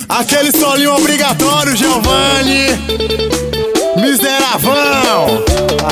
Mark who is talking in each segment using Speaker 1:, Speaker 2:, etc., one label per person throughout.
Speaker 1: Aquele solinho obrigatório, Giovanni. Miseravão.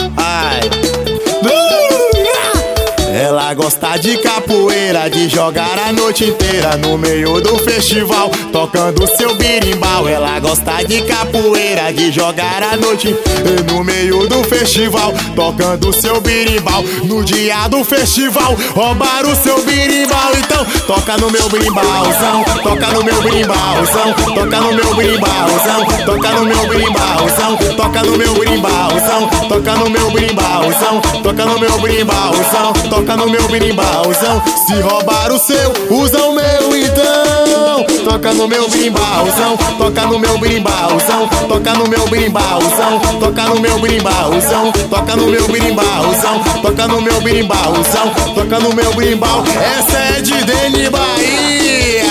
Speaker 1: Ela gosta de capoeira, de jogar a noite inteira no meio do festival, tocando seu birimbau. Ela gosta de capoeira, de jogar a noite no meio do festival, tocando seu birimbau. No dia do festival, roubar o seu birimbau. Então toca no meu birimbauzão, toca no meu birimbauzão, toca no meu birimbauzão, toca no meu birimbauzão, toca no meu birimbauzão, toca no meu birimbauzão, toca no meu birimbauzão, toca no meu birimbauzão. Se roubar o seu, usa o meu então. Toca no meu birimbauzão, toca no meu birimbauzão, toca no meu birimbauzão, toca no meu birimbauzão, toca no meu birimbauzão, toca no meu birimbauzão, toca no meu birimbau. Essa é de Deni Bahia.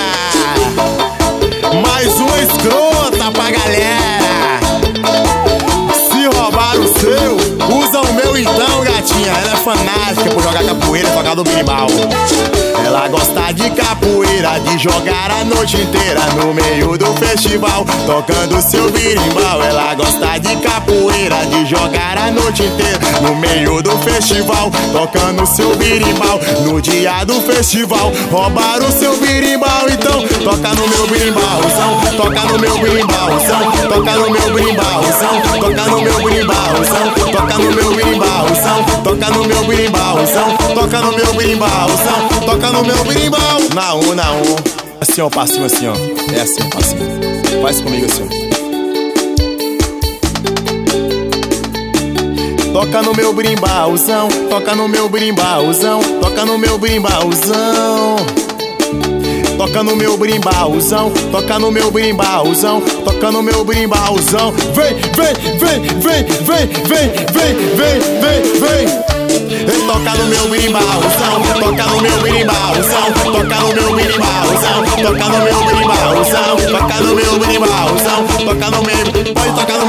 Speaker 1: Mais uma escrota pra galera. Se roubar o seu, usa o meu então, gatinha. Ela é fanática por jogar capoeira, tocar do birimbau. Ela gosta de capoeira, de jogar a noite inteira no meio do festival, tocando seu birimbau. Ela gosta de capoeira, de jogar a noite inteira no meio do festival, tocando seu birimbau. No dia do festival, roubar o seu birimbau. Então toca no meu birimbauzão, toca no meu birimbauzão, toca no meu birimbauzão, toca no meu birimbauzão, toca no meu birimbauzão, toca no meu birimbauzão, toca no meu birimbauzão, toca no meu birimbau. Na um, assim ó, passinho assim ó. É assim, passinho. Faz comigo assim ó. Toca no meu birimbauzão, toca no meu birimbauzão, toca no meu birimbauzão, toca no meu birimbauzão, toca no meu birimbauzão, toca no meu birimbauzão. Vem, vem, vem, vem, vem, vem, vem, vem, vem, vem. Toca no meu birimbauzão, toca no meu birimbauzão, toca no meu birimbauzão, toca no meu birimbauzão, toca no meu birimbauzão, toca no meu, pode tocar no